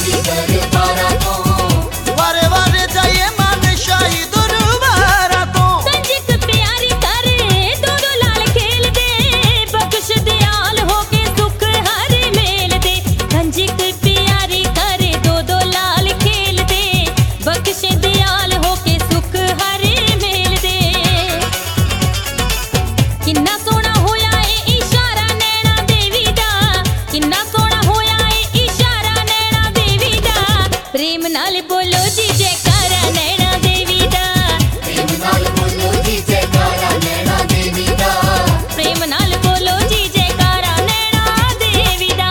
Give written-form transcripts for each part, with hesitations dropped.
शाही दरबारा तो वारे वारे जाइए मानशाही दरबारा तो कंजक प्यारी करे दो दो लाल खेल दे बख्श दयाल होके सुख हर मेल दे कंजक प्यारी करे दो दो लाल खेल दे बख्श दयाल होके सुख हर मेल दे किन्ना सोना होया ए इशारा नैना देवी दा किन्ना सोना होया ए इशारा नैना देवी दा प्रेम नाल बोलो जी जयकारा नैना देवी दा प्रेम नाल बोलो जी जयकारा नैना देवी दा प्रेम नाल बोलो जी जयकारा नैना देवी दा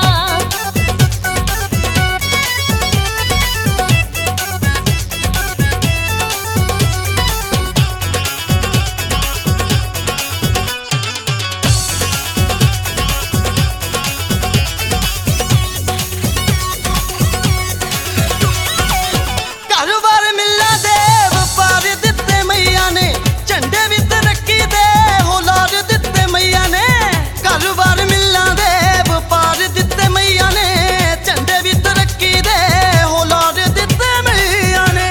घर बार मिला दे वपार दिते मैया ने झंडे भी तरक्की दे होलार दिते मैया ने घर बार मिला दे वपार दिते मैया ने झंडे भी तरक्की दे होलार दिते मैया ने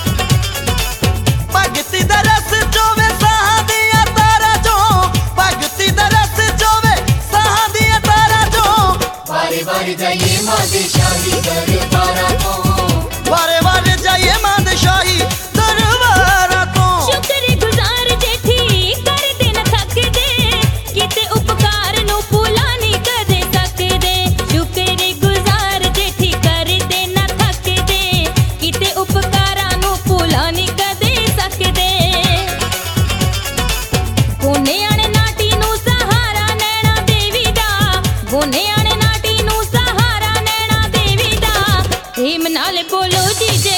भगती दा रस चोवे साहां दियां तारा चो भगती दा रस चोवे साहां दियां तारा चो वारे वारे जाइए मां दे शाही दरबारा तो वारे वारे जाइए मानशाही दरबारा तो शुक्र गुजार जेठी कर दे न थक दे किते उपकार नु भुला नहीं कदे सकदे शुक्र गुजार जेठी कर दे न थक दे किते उपकारां नु भुला नहीं कदे सकदे गोने आने नाटी नु सहारा नैना देवी दा गोने आने नाटी नु सहारा नैना देवी दा प्रेम नाल बोलो जी